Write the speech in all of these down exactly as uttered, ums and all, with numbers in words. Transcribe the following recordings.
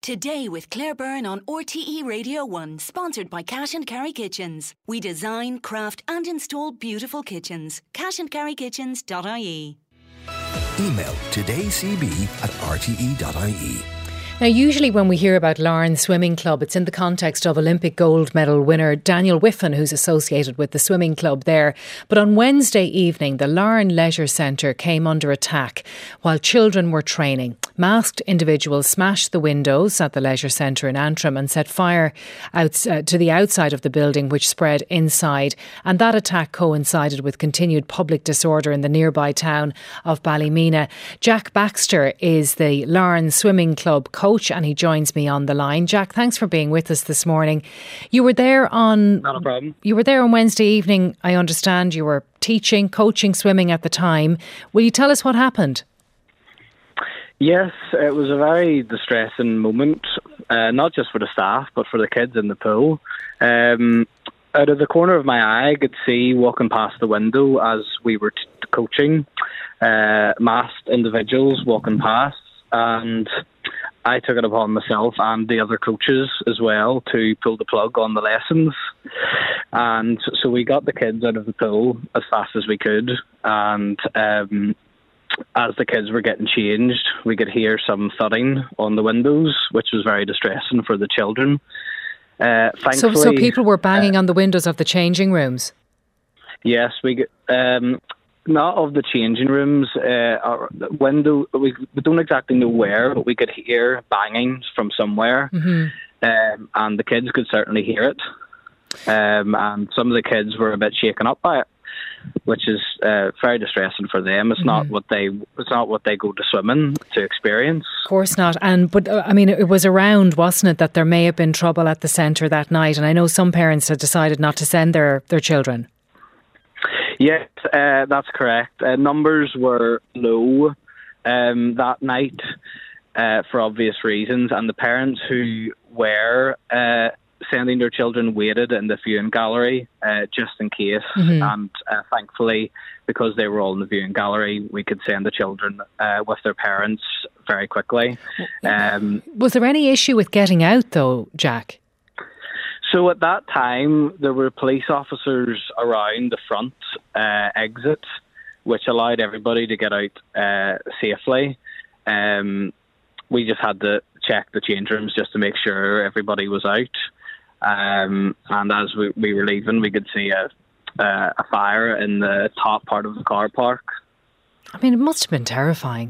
Today with Claire Byrne on R T E Radio one, sponsored by Cash and Carry Kitchens. We design, craft and install beautiful kitchens. cash and carry kitchens dot I E. Email todaycb at r t e dot i e. Now, usually when we hear about Larne Swimming Club, it's in the context of Olympic gold medal winner Daniel Whiffen, who's associated with the swimming club there. But on Wednesday evening, the Larne Leisure Centre came under attack while children were training. Masked individuals smashed the windows at the leisure centre in Antrim and set fire out, uh, to the outside of the building, which spread inside. And that attack coincided with continued public disorder in the nearby town of Ballymena. Jack Baxter is the Larne Swimming Club coach, and he joins me on the line. Jack, thanks for being with us this morning. You were there on Not a problem. You were there on Wednesday evening. I understand you were teaching, coaching swimming at the time. Will you tell us what happened? Yes, it was a very distressing moment, uh, not just for the staff, but for the kids in the pool. Um, out of the corner of my eye, I could see walking past the window as we were t- coaching, uh, masked individuals walking past, and I took it upon myself and the other coaches as well to pull the plug on the lessons. And so we got the kids out of the pool as fast as we could, and um, as the kids were getting changed, we could hear some thudding on the windows, which was very distressing for the children. Uh, so, so people were banging uh, on the windows of the changing rooms? Yes, we um, not of the changing rooms. Uh, our window, we, we don't exactly know where, but we could hear banging from somewhere, mm-hmm. um, and the kids could certainly hear it. Um, and some of the kids were a bit shaken up by it, which is uh, very distressing for them. It's mm-hmm. not what they it's not what they go to swimming to experience. Of course not. And but uh, I mean, it was around, wasn't it, that there may have been trouble at the centre that night? And I know some parents had decided not to send their, their children. Yes, uh, that's correct. Uh, numbers were low um, that night uh, for obvious reasons, and the parents who were uh, sending their children waited in the viewing gallery uh, just in case. Mm-hmm. And uh, thankfully, because they were all in the viewing gallery, we could send the children uh, with their parents very quickly. Um, Was there any issue with getting out though, Jack? So at that time, there were police officers around the front uh, exit, which allowed everybody to get out uh, safely. Um, we just had to check the change rooms just to make sure everybody was out. Um, and as we, we were leaving, we could see a, uh, a fire in the top part of the car park. I mean, it must have been terrifying.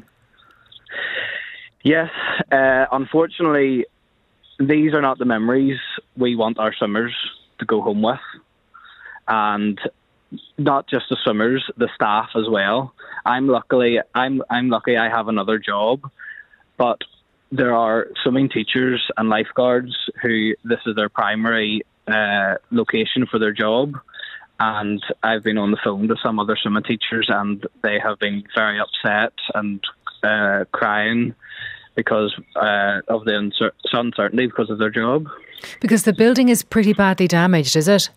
Yes. Uh, unfortunately, these are not the memories we want our swimmers to go home with. And not just the swimmers, the staff as well. I'm luckily, I'm I'm lucky I have another job, but there are swimming teachers and lifeguards who this is their primary uh, location for their job. And I've been on the phone to some other swimming teachers, and they have been very upset and uh, crying because uh, of the uncer- uncertainty because of their job. Because the building is pretty badly damaged, is it?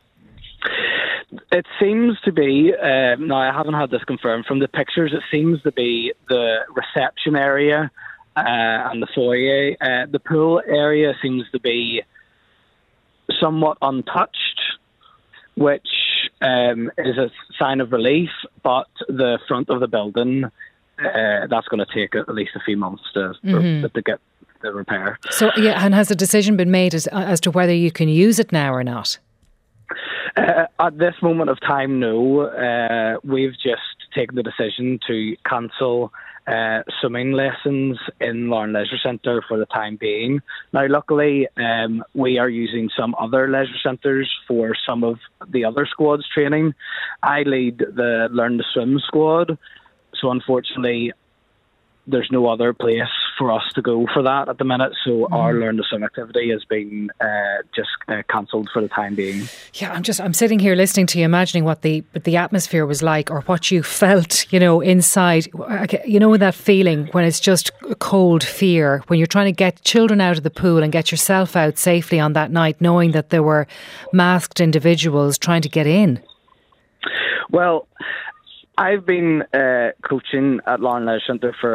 It seems to be, uh, now I haven't had this confirmed from the pictures, it seems to be the reception area uh, and the foyer. Uh, the pool area seems to be somewhat untouched, which um, is a sign of relief, but the front of the building, uh, that's going to take at least a few months to, mm-hmm. to get the repair. So, yeah, and has a decision been made as, as to whether you can use it now or not? Uh, at this moment of time, no. Uh, we've just taken the decision to cancel uh, swimming lessons in Larne Leisure Centre for the time being. Now, luckily, um, we are using some other leisure centres for some of the other squads training. I lead the Learn to Swim squad, so unfortunately, there's no other place for us to go for that at the minute. So mm. our Learn to Swim activity has been uh, just uh, cancelled for the time being. Yeah, I'm just I'm sitting here listening to you, imagining what the what the atmosphere was like, or what you felt, you know, inside. You know, that feeling when it's just cold fear, when you're trying to get children out of the pool and get yourself out safely on that night, knowing that there were masked individuals trying to get in. Well, I've been uh, coaching at Larne Leisure Centre for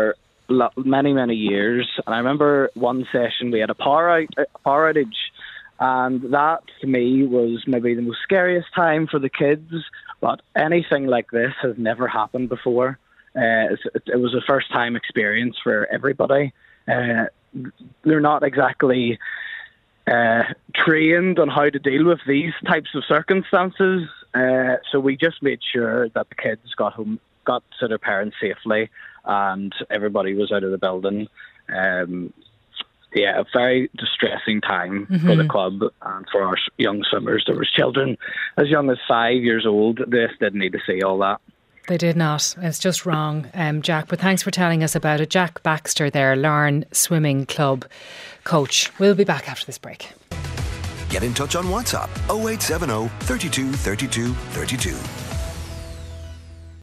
lo- many, many years. And I remember one session we had a power, out, a power outage, and that to me was maybe the most scariest time for the kids. But anything like this has never happened before. Uh, it, it was a first-time experience for everybody. Uh, they're not exactly uh, trained on how to deal with these types of circumstances. Uh, so we just made sure that the kids got home, got to their parents safely, and everybody was out of the building. Um, yeah, a very distressing time mm-hmm. for the club and for our young swimmers. There was children as young as five years old. They just didn't need to see all that. They did not. It's just wrong, um, Jack. But thanks for telling us about it. Jack Baxter there, Larne Swimming Club coach. We'll be back after this break. Get in touch on WhatsApp oh eight seven oh, three two, three two, three two.